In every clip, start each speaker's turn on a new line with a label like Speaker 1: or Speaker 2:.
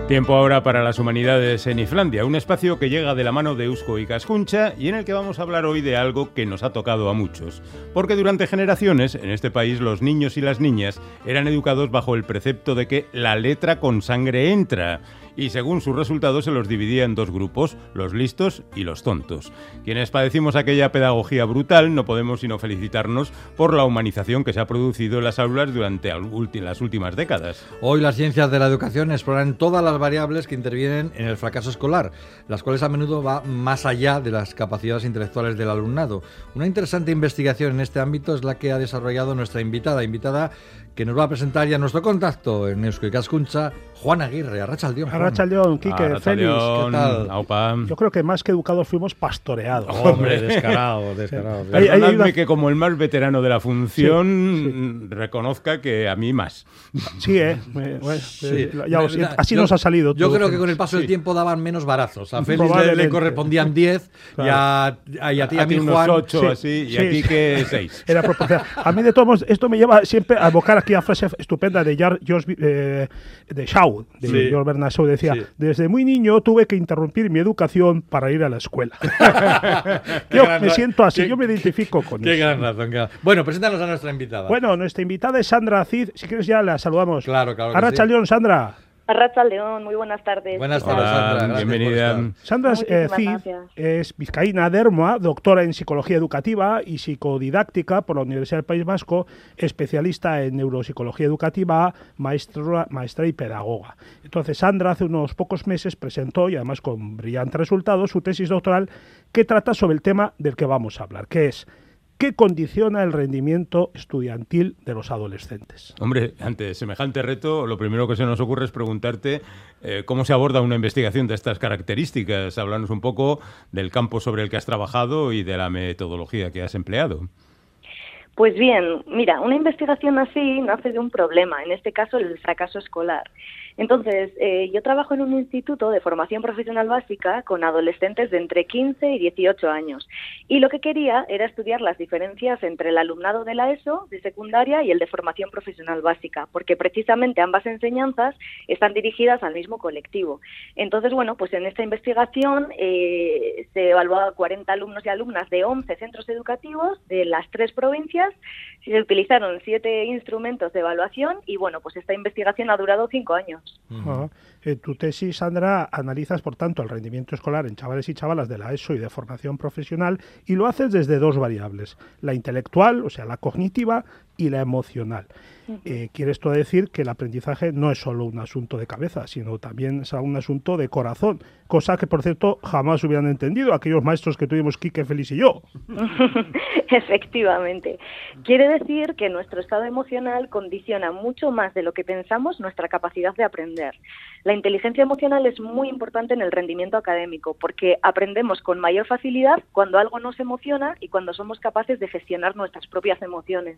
Speaker 1: Tiempo ahora para las humanidades en Islandia, un espacio que llega de la mano de Eusko Ikaskuntza y en el que vamos a hablar hoy de algo que nos ha tocado a muchos. Porque durante generaciones, en este país, los niños y las niñas eran educados bajo el precepto de que la letra con sangre entra. Y según sus resultados se los dividía en dos grupos, los listos y los tontos. Quienes padecimos aquella pedagogía brutal no podemos sino felicitarnos por la humanización que se ha producido en las aulas durante las últimas décadas.
Speaker 2: Hoy las ciencias de la educación exploran todas las variables que intervienen en el fracaso escolar, las cuales a menudo van más allá de las capacidades intelectuales del alumnado. Una interesante investigación en este ámbito es la que ha desarrollado nuestra invitada que nos va a presentar ya nuestro contacto en Eusko Ikaskuntza, Juan Aguirre. Arratsaldeon, Juan.
Speaker 3: Arratsaldeon, Quique, Félix,
Speaker 1: ¿qué
Speaker 3: tal?
Speaker 1: Aupa.
Speaker 3: Yo creo que más que educados fuimos pastoreados.
Speaker 2: Hombre, descarado.
Speaker 1: Perdonadme que como el más veterano de la función reconozca que a mí más.
Speaker 3: Sí, así nos ha salido.
Speaker 2: Yo
Speaker 3: todo,
Speaker 2: creo que con el paso del tiempo daban menos barazos. A Félix le correspondían 10
Speaker 3: claro.
Speaker 2: y a ti a mí,
Speaker 1: unos
Speaker 2: Juan,
Speaker 1: 8 así, y aquí que 6.
Speaker 3: Era proporcional. A mí, de todos modos, esto me lleva siempre a evocar aquí a frase estupenda de Shaw, de George Bernard Shaw. Decía, desde muy niño tuve que interrumpir mi educación para ir a la escuela. Yo me siento así, yo me identifico con eso.
Speaker 2: Qué gran razón. Bueno, preséntanos a nuestra invitada.
Speaker 3: Bueno, nuestra invitada es Sandra Cid. Si quieres ya la saludamos.
Speaker 2: Claro.
Speaker 3: Arratsaldeon, Sandra.
Speaker 4: Arratsaldeon, muy buenas tardes.
Speaker 2: Buenas tardes, Sandra.
Speaker 1: Bienvenida.
Speaker 3: Sandra Cid es vizcaína de Ermua, doctora en Psicología Educativa y Psicodidáctica por la Universidad del País Vasco, especialista en Neuropsicología Educativa, maestra y pedagoga. Entonces, Sandra hace unos pocos meses presentó, y además con brillantes resultados, su tesis doctoral que trata sobre el tema del que vamos a hablar, que es ¿qué condiciona el rendimiento estudiantil de los adolescentes?
Speaker 1: Hombre, ante semejante reto, lo primero que se nos ocurre es preguntarte cómo se aborda una investigación de estas características. Háblanos un poco del campo sobre el que has trabajado y de la metodología que has empleado.
Speaker 4: Pues bien, mira, una investigación así nace de un problema, en este caso el fracaso escolar. Entonces, yo trabajo en un instituto de formación profesional básica con adolescentes de entre 15 y 18 años. Y lo que quería era estudiar las diferencias entre el alumnado de la ESO, de secundaria, y el de formación profesional básica, porque precisamente ambas enseñanzas están dirigidas al mismo colectivo. Entonces, bueno, pues en esta investigación se evaluó a 40 alumnos y alumnas de 11 centros educativos de las 3 provincias. Se utilizaron 7 instrumentos de evaluación y, bueno, pues esta investigación ha durado 5 años.
Speaker 3: En tu tesis, Sandra, analizas, por tanto, el rendimiento escolar en chavales y chavalas de la ESO y de formación profesional y lo haces desde 2 variables, la intelectual, o sea, la cognitiva, y la emocional. Quiere esto decir que el aprendizaje no es solo un asunto de cabeza, sino también es un asunto de corazón, cosa que, por cierto, jamás hubieran entendido aquellos maestros que tuvimos Quique, Félix y yo.
Speaker 4: Efectivamente. Quiere decir que nuestro estado emocional condiciona mucho más de lo que pensamos nuestra capacidad de aprender. La inteligencia emocional es muy importante en el rendimiento académico porque aprendemos con mayor facilidad cuando algo nos emociona y cuando somos capaces de gestionar nuestras propias emociones.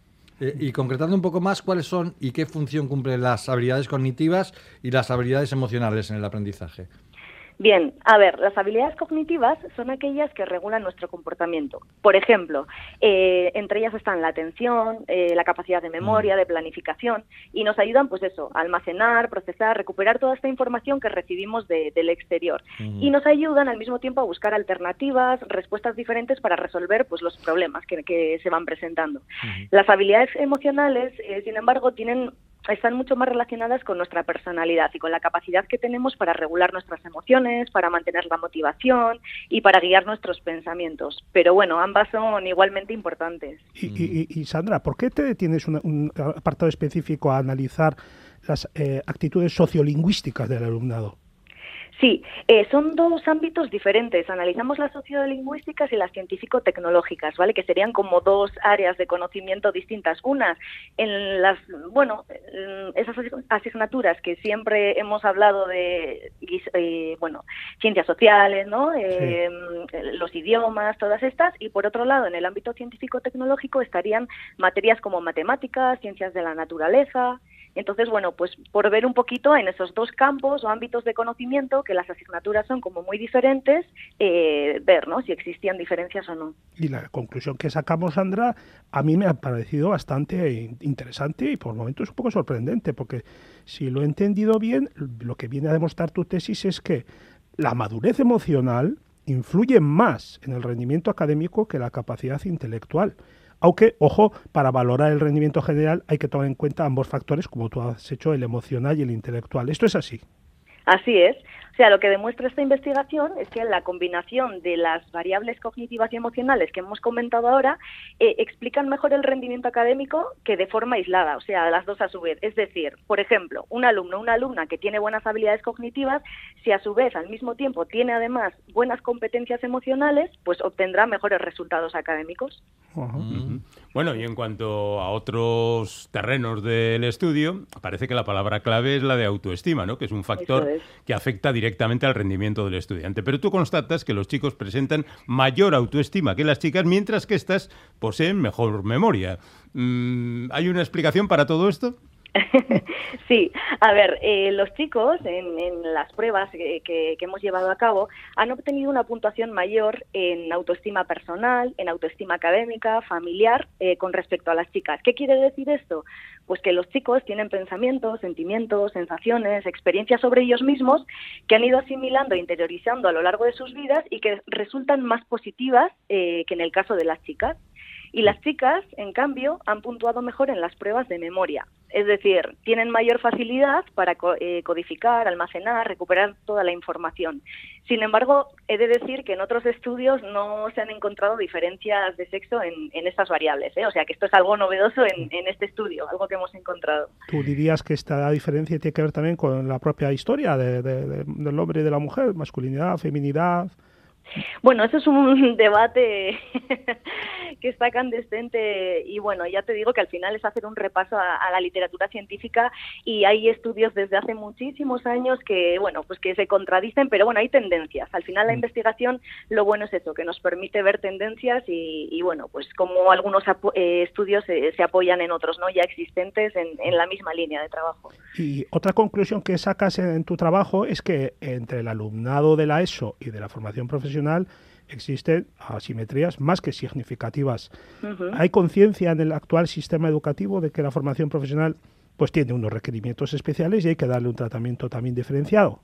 Speaker 2: Y concretando un poco más, ¿cuáles son y qué función cumplen las habilidades cognitivas y las habilidades emocionales en el aprendizaje?
Speaker 4: Bien, a ver, las habilidades cognitivas son aquellas que regulan nuestro comportamiento. Por ejemplo, entre ellas están la atención, la capacidad de memoria, de planificación, y nos ayudan, pues eso, a almacenar, procesar, recuperar toda esta información que recibimos del exterior. Y nos ayudan al mismo tiempo a buscar alternativas, respuestas diferentes para resolver pues los problemas que se van presentando. Las habilidades emocionales, sin embargo, están mucho más relacionadas con nuestra personalidad y con la capacidad que tenemos para regular nuestras emociones, para mantener la motivación y para guiar nuestros pensamientos. Pero bueno, ambas son igualmente importantes.
Speaker 3: Y Sandra, ¿por qué te detienes un apartado específico a analizar las actitudes sociolingüísticas del alumnado?
Speaker 4: Sí, son 2 ámbitos diferentes. Analizamos las sociolingüísticas y las científico-tecnológicas, ¿vale? Que serían como 2 áreas de conocimiento distintas. Unas en las, esas asignaturas que siempre hemos hablado de, ciencias sociales, ¿no? Los idiomas, todas estas. Y por otro lado, en el ámbito científico-tecnológico estarían materias como matemáticas, ciencias de la naturaleza. Entonces, bueno, pues por ver un poquito en esos dos campos o ámbitos de conocimiento, que las asignaturas son como muy diferentes, ver, ¿no?, si existían diferencias o no.
Speaker 3: Y la conclusión que sacamos, Sandra, a mí me ha parecido bastante interesante y por momentos un poco sorprendente, porque si lo he entendido bien, lo que viene a demostrar tu tesis es que la madurez emocional influye más en el rendimiento académico que la capacidad intelectual. Aunque, ojo, para valorar el rendimiento general hay que tomar en cuenta ambos factores, como tú has hecho, el emocional y el intelectual. ¿Esto es así?
Speaker 4: Así es. O sea, lo que demuestra esta investigación es que la combinación de las variables cognitivas y emocionales que hemos comentado ahora explican mejor el rendimiento académico que de forma aislada, o sea, las dos a su vez. Es decir, por ejemplo, un alumno o una alumna que tiene buenas habilidades cognitivas, si a su vez al mismo tiempo tiene además buenas competencias emocionales, pues obtendrá mejores resultados académicos.
Speaker 1: Bueno, y en cuanto a otros terrenos del estudio, parece que la palabra clave es la de autoestima, ¿no?, que es un factor que afecta directamente al rendimiento del estudiante. Pero tú constatas que los chicos presentan mayor autoestima que las chicas, mientras que estas poseen mejor memoria. ¿Hay una explicación para todo esto?
Speaker 4: Sí, a ver, los chicos en las pruebas que hemos llevado a cabo han obtenido una puntuación mayor en autoestima personal, en autoestima académica, familiar, con respecto a las chicas. ¿Qué quiere decir esto? Pues que los chicos tienen pensamientos, sentimientos, sensaciones, experiencias sobre ellos mismos que han ido asimilando e interiorizando a lo largo de sus vidas y que resultan más positivas que en el caso de las chicas. Y las chicas, en cambio, han puntuado mejor en las pruebas de memoria. Es decir, tienen mayor facilidad para codificar, almacenar, recuperar toda la información. Sin embargo, he de decir que en otros estudios no se han encontrado diferencias de sexo en estas variables, ¿eh? O sea que esto es algo novedoso en este estudio, algo que hemos encontrado.
Speaker 3: ¿Tú dirías que esta diferencia tiene que ver también con la propia historia del hombre y de la mujer, masculinidad, feminidad?
Speaker 4: Bueno, eso es un debate que está candescente y bueno, ya te digo que al final es hacer un repaso a la literatura científica y hay estudios desde hace muchísimos años que, bueno, pues que se contradicen, pero bueno, hay tendencias. Al final la investigación, lo bueno es eso, que nos permite ver tendencias y bueno, pues como algunos estudios se apoyan en otros, ¿no?, ya existentes en la misma línea de trabajo.
Speaker 3: Y otra conclusión que sacas en tu trabajo es que entre el alumnado de la ESO y de la formación profesional existen asimetrías más que significativas. ¿Hay conciencia en el actual sistema educativo de que la formación profesional pues tiene unos requerimientos especiales y hay que darle un tratamiento también diferenciado?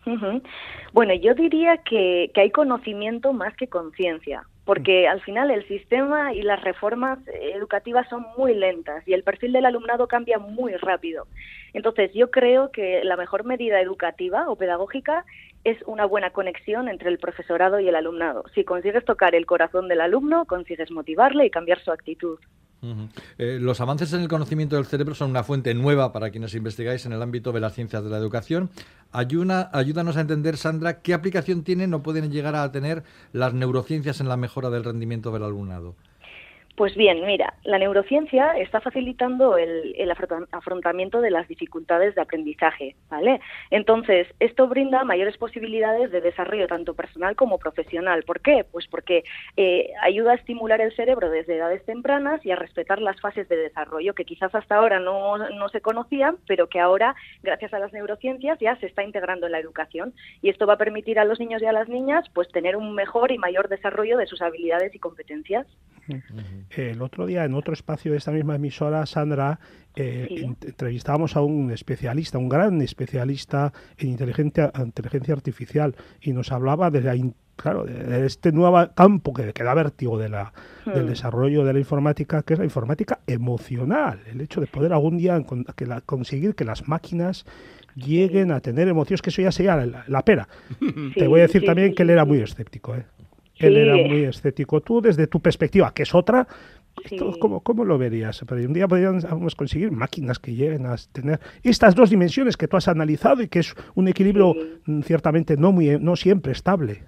Speaker 4: Bueno, yo diría que hay conocimiento más que conciencia, porque al final el sistema y las reformas educativas son muy lentas y el perfil del alumnado cambia muy rápido. Entonces, yo creo que la mejor medida educativa o pedagógica es una buena conexión entre el profesorado y el alumnado. Si consigues tocar el corazón del alumno, consigues motivarle y cambiar su actitud.
Speaker 2: Los avances en el conocimiento del cerebro son una fuente nueva para quienes investigáis en el ámbito de las ciencias de la educación. Ayúdanos a entender, Sandra, qué aplicación tienen o pueden llegar a tener las neurociencias en la mejora del rendimiento del alumnado.
Speaker 4: Pues bien, mira, la neurociencia está facilitando el afrontamiento de las dificultades de aprendizaje, ¿vale? Entonces, esto brinda mayores posibilidades de desarrollo tanto personal como profesional. ¿Por qué? Pues porque ayuda a estimular el cerebro desde edades tempranas y a respetar las fases de desarrollo que quizás hasta ahora no se conocían, pero que ahora, gracias a las neurociencias, ya se está integrando en la educación. Y esto va a permitir a los niños y a las niñas pues tener un mejor y mayor desarrollo de sus habilidades y competencias.
Speaker 3: El otro día, en otro espacio de esta misma emisora, Sandra, entrevistábamos a un especialista, un gran especialista en inteligencia artificial, y nos hablaba de de este nuevo campo que da vértigo del desarrollo de la informática, que es la informática emocional, el hecho de poder algún día conseguir que las máquinas lleguen a tener emociones, que eso ya sería la pera. Te voy a decir también que él era muy escéptico, Él era muy escéptico. Tú, desde tu perspectiva, que es otra, ¿cómo lo verías? Pero un día podríamos conseguir máquinas que lleguen a tener estas dos dimensiones que tú has analizado y que es un equilibrio ciertamente no siempre estable.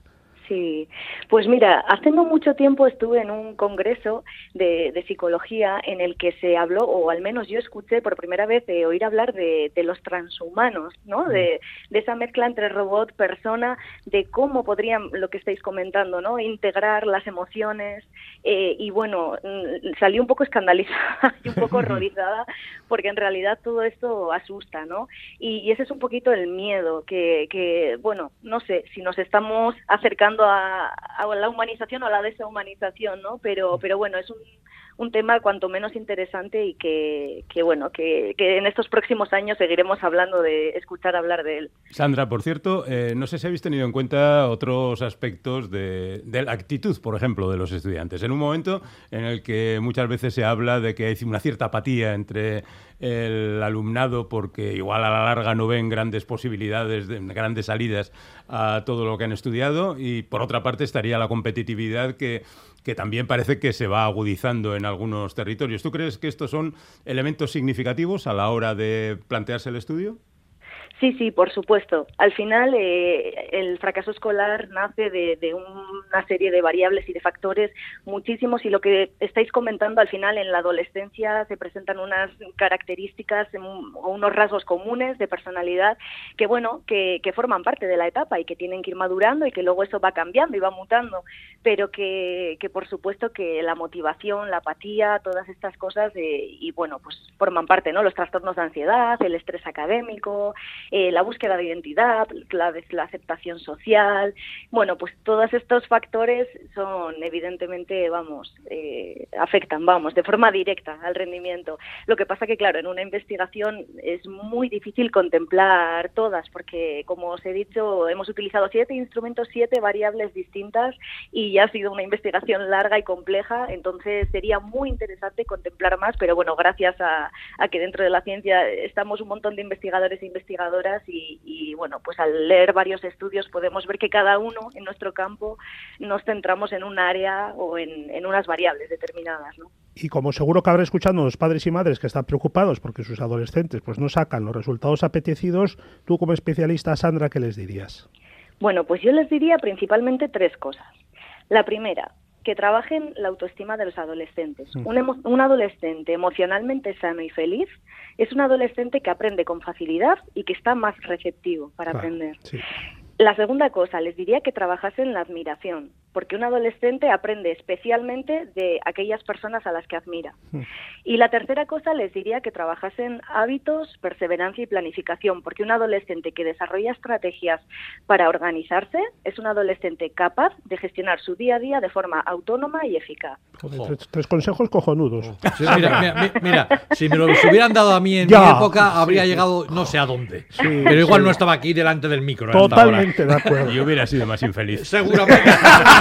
Speaker 4: Sí, pues mira, hace no mucho tiempo estuve en un congreso de psicología en el que se habló, o al menos yo escuché por primera vez oír hablar de los transhumanos, ¿no? De esa mezcla entre robot, persona, de cómo podrían, lo que estáis comentando, ¿no? Integrar las emociones, y bueno, salí un poco escandalizada y un poco horrorizada, porque en realidad todo esto asusta, ¿no? Y ese es un poquito el miedo, que bueno, no sé si nos estamos acercando a la humanización o a la deshumanización, ¿no? Pero bueno, es un tema cuanto menos interesante y que bueno, que en estos próximos años seguiremos escuchar hablar de él.
Speaker 1: Sandra, por cierto, no sé si habéis tenido en cuenta otros aspectos de la actitud, por ejemplo, de los estudiantes. En un momento en el que muchas veces se habla de que hay una cierta apatía entre el alumnado porque igual a la larga no ven grandes posibilidades, grandes salidas a todo lo que han estudiado, y por otra parte estaría la competitividad que también parece que se va agudizando en algunos territorios. ¿Tú crees que estos son elementos significativos a la hora de plantearse el estudio?
Speaker 4: Sí, por supuesto. Al final, el fracaso escolar nace de una serie de variables y de factores muchísimos, y lo que estáis comentando, al final, en la adolescencia se presentan unas características o unos rasgos comunes de personalidad que, bueno, que forman parte de la etapa y que tienen que ir madurando, y que luego eso va cambiando y va mutando, pero que por supuesto que la motivación, la apatía, todas estas cosas, y bueno, pues forman parte, ¿no? Los trastornos de ansiedad, el estrés académico, la búsqueda de identidad, la aceptación social. Bueno, pues todos estos factores son evidentemente, afectan, de forma directa al rendimiento. Lo que pasa que, claro, en una investigación es muy difícil contemplar todas, porque, como os he dicho, hemos utilizado 7 instrumentos, 7 variables distintas, y ya ha sido una investigación larga y compleja, entonces sería muy interesante contemplar más, pero bueno, gracias a que dentro de la ciencia estamos un montón de investigadores e investigadoras, y bueno, pues al leer varios estudios podemos ver que cada uno en nuestro campo nos centramos en un área o en unas variables determinadas, ¿no?
Speaker 3: Y como seguro que habrá escuchado los padres y madres que están preocupados porque sus adolescentes pues no sacan los resultados apetecidos, tú como especialista, Sandra, ¿qué les dirías?
Speaker 4: Bueno, pues yo les diría principalmente 3 cosas. La primera, que trabajen la autoestima de los adolescentes. Un adolescente emocionalmente sano y feliz es un adolescente que aprende con facilidad y que está más receptivo para aprender. Sí. La segunda cosa, les diría que trabajasen la admiración, porque un adolescente aprende especialmente de aquellas personas a las que admira. Y la tercera cosa, les diría que trabajasen hábitos, perseverancia y planificación, porque un adolescente que desarrolla estrategias para organizarse es un adolescente capaz de gestionar su día a día de forma autónoma y eficaz.
Speaker 3: Joder, 3 consejos cojonudos.
Speaker 2: Sí, mira, si me los hubieran dado a mí en mi época, habría llegado no sé a dónde. Sí, pero igual no estaba aquí delante del micro.
Speaker 3: Totalmente de acuerdo.
Speaker 1: Yo hubiera sido más infeliz.
Speaker 2: Seguramente.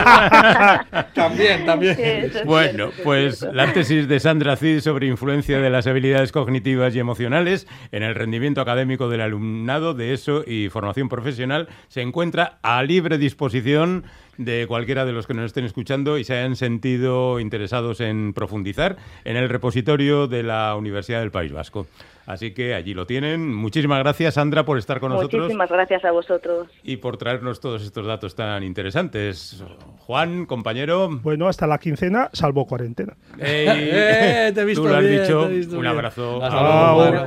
Speaker 2: También.
Speaker 4: Sí,
Speaker 1: bueno, pues la tesis de Sandra Cid sobre influencia de las habilidades cognitivas y emocionales en el rendimiento académico del alumnado de ESO y formación profesional se encuentra a libre disposición de cualquiera de los que nos estén escuchando y se hayan sentido interesados en profundizar en el repositorio de la Universidad del País Vasco. Así que allí lo tienen. Muchísimas gracias, Sandra, por estar con nosotros.
Speaker 4: Muchísimas gracias a vosotros.
Speaker 1: Y por traernos todos estos datos tan interesantes. Juan, compañero.
Speaker 3: Bueno, hasta la quincena, salvo cuarentena.
Speaker 1: Te he visto. Tú lo has dicho. Un abrazo.
Speaker 2: Hasta luego.